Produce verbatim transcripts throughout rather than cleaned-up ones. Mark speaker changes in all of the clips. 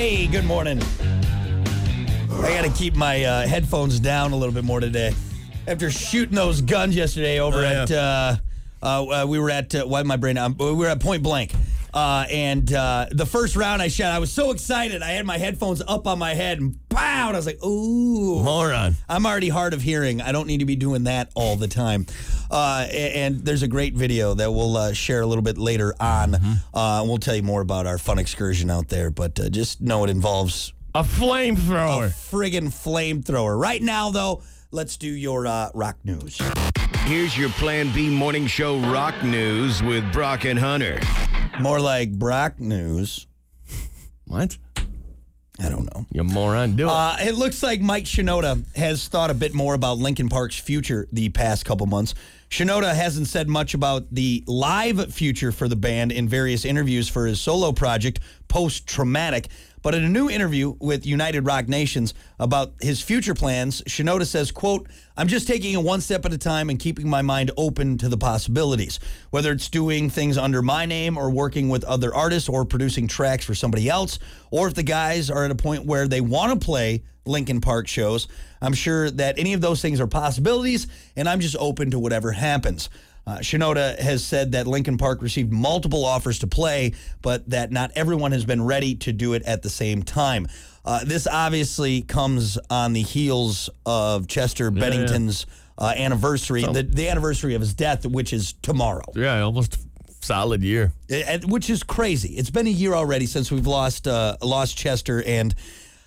Speaker 1: Hey, good morning. I got to keep my uh, headphones down a little bit more today. After shooting those guns yesterday over
Speaker 2: Oh, yeah.
Speaker 1: at, uh, uh, uh, we were at, uh, why am I brain? Um, we were at Point Blank. Uh, and uh, the first round I shot, I was so excited. I had my headphones up on my head and pow! And I was like, ooh.
Speaker 2: Moron.
Speaker 1: I'm already hard of hearing. I don't need to be doing that all the time. Uh, and, and there's a great video that we'll uh, share a little bit later on. Mm-hmm. Uh, and we'll tell you more about our fun excursion out there. But uh, just know it involves
Speaker 2: A flamethrower.
Speaker 1: a friggin' flamethrower. Right now, though, let's do your uh, rock news.
Speaker 3: Here's your Plan B Morning Show Rock News with Brock and Hunter.
Speaker 1: More like Brock news.
Speaker 2: What?
Speaker 1: I don't know.
Speaker 2: You moron. Do it.
Speaker 1: Uh, it looks like Mike Shinoda has thought a bit more about Linkin Park's future the past couple months. Shinoda hasn't said much about the live future for the band in various interviews for his solo project, Post Traumatic. But in a new interview with United Rock Nations about his future plans, Shinoda says, quote, "I'm just taking it one step at a time and keeping my mind open to the possibilities. Whether it's doing things under my name or working with other artists or producing tracks for somebody else, or if the guys are at a point where they want to play Linkin Park shows, I'm sure that any of those things are possibilities, and I'm just open to whatever happens." Uh, Shinoda has said that Linkin Park received multiple offers to play, but that not everyone has been ready to do it at the same time. Uh, this obviously comes on the heels of Chester
Speaker 2: Yeah,
Speaker 1: Bennington's Uh, anniversary,
Speaker 2: So-
Speaker 1: the, the anniversary of his death, which is tomorrow.
Speaker 2: Yeah, almost solid year.
Speaker 1: It- which is crazy. It's been a year already since we've lost uh, lost Chester, and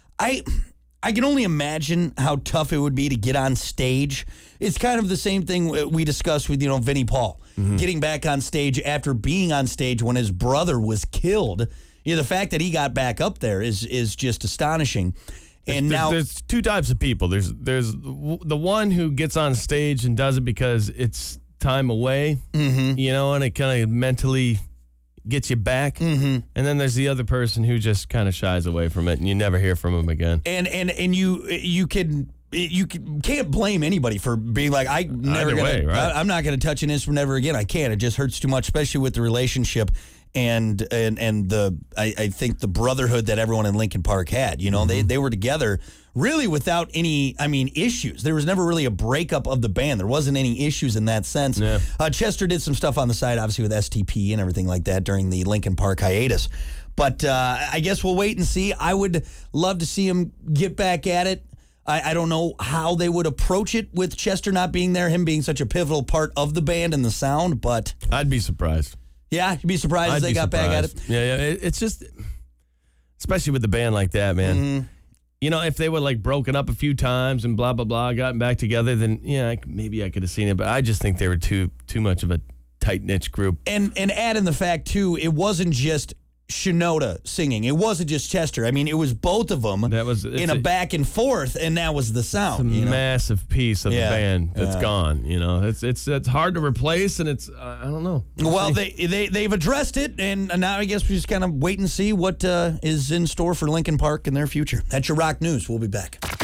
Speaker 1: I I can only imagine how tough it would be to get on stage. It's kind of the same thing we discussed with, you know, Vinnie Paul.
Speaker 2: Mm-hmm.
Speaker 1: Getting back on stage after being on stage when his brother was killed. You know, the fact that he got back up there is is just astonishing. And
Speaker 2: there's,
Speaker 1: now
Speaker 2: there's two types of people. There's there's w- the one who gets on stage and does it because it's time away,
Speaker 1: Mhm.
Speaker 2: you know, and it kind of mentally gets you back.
Speaker 1: Mhm.
Speaker 2: And then there's the other person who just kind of shies away from it, and you never hear from him again.
Speaker 1: And and and you you can you can, can't blame anybody for being like, I never
Speaker 2: Either
Speaker 1: gonna,
Speaker 2: way, right?
Speaker 1: I, I'm not going to touch an instrument ever again. I can't. It just hurts too much, especially with the relationship and and and the I, I think the brotherhood that everyone in Linkin Park had. You know,
Speaker 2: Mm-hmm.
Speaker 1: they they were together really without any, I mean, issues. There was never really a breakup of the band. There wasn't any issues in that sense.
Speaker 2: Yeah.
Speaker 1: Uh, Chester did some stuff on the side, obviously with S T P and everything like that during the Linkin Park hiatus. But uh, I guess we'll wait and see. I would love to see him get back at it. I, I don't know how they would approach it with Chester not being there, him being such a pivotal part of the band and the sound. But
Speaker 2: I'd be surprised.
Speaker 1: yeah, you'd be surprised
Speaker 2: I'd
Speaker 1: if they
Speaker 2: be
Speaker 1: got back at it.
Speaker 2: surprised. Yeah, yeah. It, it's just, especially with the band like that, man.
Speaker 1: Mm-hmm.
Speaker 2: You know, if they were like broken up a few times and blah blah blah, gotten back together, then yeah, I c- maybe I could have seen it. But I just think they were too too much of a tight knit group.
Speaker 1: And and add in the fact too, it wasn't just Shinoda singing. It wasn't just Chester. I mean, it was both of them
Speaker 2: That was
Speaker 1: in
Speaker 2: it's
Speaker 1: a back and forth, and that was the
Speaker 2: a
Speaker 1: sound. You know?
Speaker 2: massive piece of
Speaker 1: Yeah,
Speaker 2: the band that's
Speaker 1: yeah.
Speaker 2: gone. You know, it's it's it's hard to replace, and it's uh, I don't know.
Speaker 1: Well, they they they've addressed it, and now I guess we just kind of wait and see what uh, is in store for Linkin Park in their future. That's your rock news. We'll be back.